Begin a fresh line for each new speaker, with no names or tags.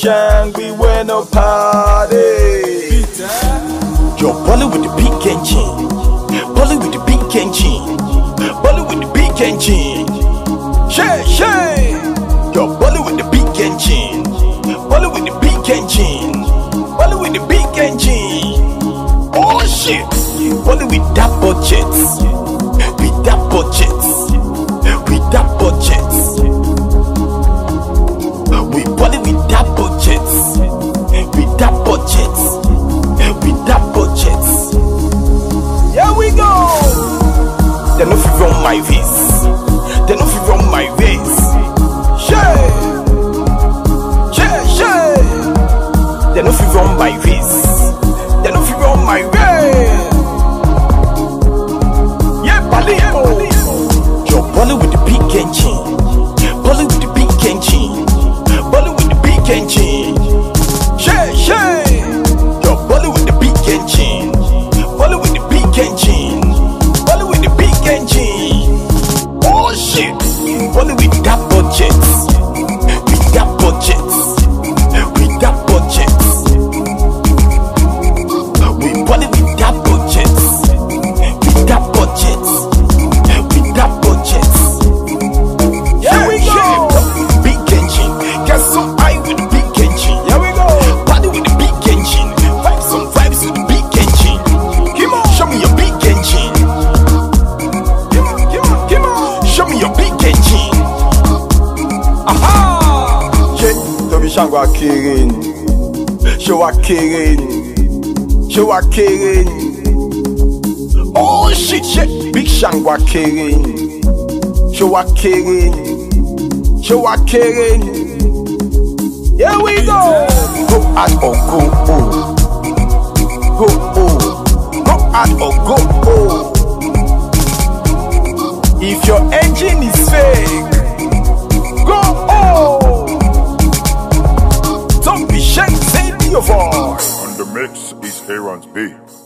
shang, we went no party.
Yo, ballin' with the big engine, ballin' with the big engine, ballin' with the big engine. Shay. Yo, ballin' with the big engine, ballin' with the big engine, ballin' with the big engine. Oh shit, ballin' with that budget, with that budget, with that budget. We ballin' with that budget, with that budget, with that budget.
Here we go.
They no fit run my race, they no fit run my race.
Shay.
They no fit run my race, they no fit run my race.
Yeah, ballin'.
Yo, ballin' with the big engine, ballin' with the big engine, ballin' with the big engine.
Shay.
Yo, ballin' with the big engine, ballin' with the big engine, ballin' with the big engine. Oh shit, ballin' with that budget, with that budget, with that budget. We ballin' with that budget, with that budget, with that budget.
Here we go.
Big engine, get some eye with the big engine.
Here we go.
Party with the big engine, vibes on vibes with the big engine.
Come on.
Show me your big engine,
Come on.
show me your big engine.
Aha.
Yeah, Toby Shangwa Kirin, Showa Kirin, Showa Kirin. Oh shit, Big Shangwa Kirin, Showa Kirin, Showa Kirin.
Here we go.
Go out or go home. Go home. Go out or go home. If your engine is fake, go home. Don't be shy, say your voice.
On the mix is Aaron's beat.